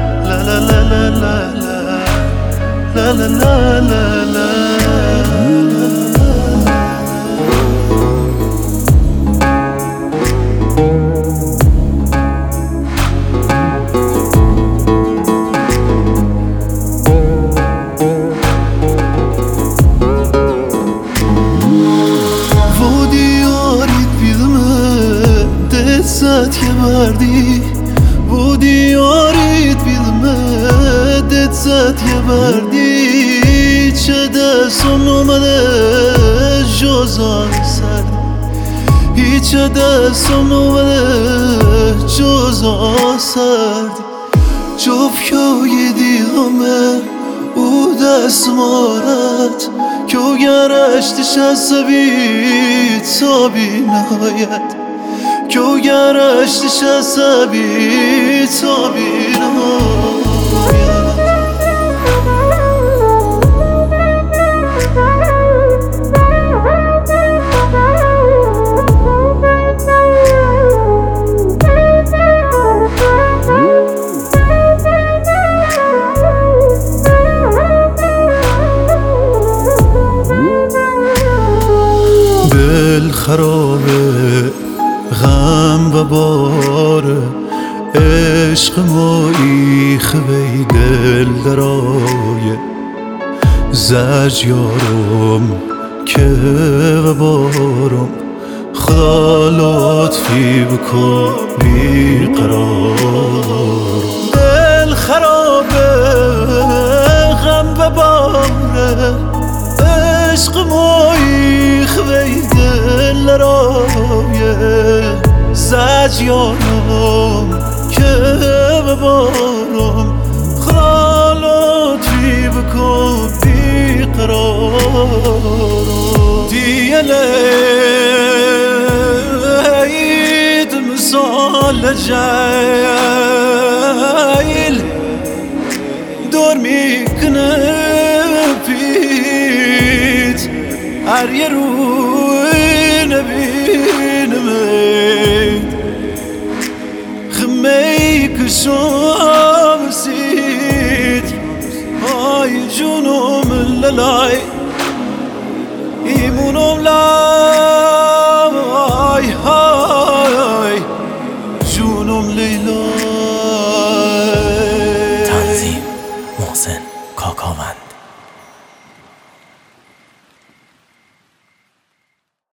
لا لا لا لا لا لا لا لا لا. يبردي بودي أريد بالمدد زاد يبردي شده سنو مده جوزان سرد هیچ دستم نومده جوزان سرد جفت که دیدمه او دست مارد که گرشتش از بید تا بی نهایت که گرشتش از بید تا بی نهایت. دل خرابه غم و باره عشق مایخ وی دل درایه زج یارم که و بارم خدا لطفی بکن بیقرار. دل خرابه غم و باره عشق مایخ وی دل درایه زج یارم که ببارم خدا لطفی بکن بیقرارم. دیلید مثال جیل دور میکنه پیت هر یه روی نبینمه خمی کشم سید آی جونم للای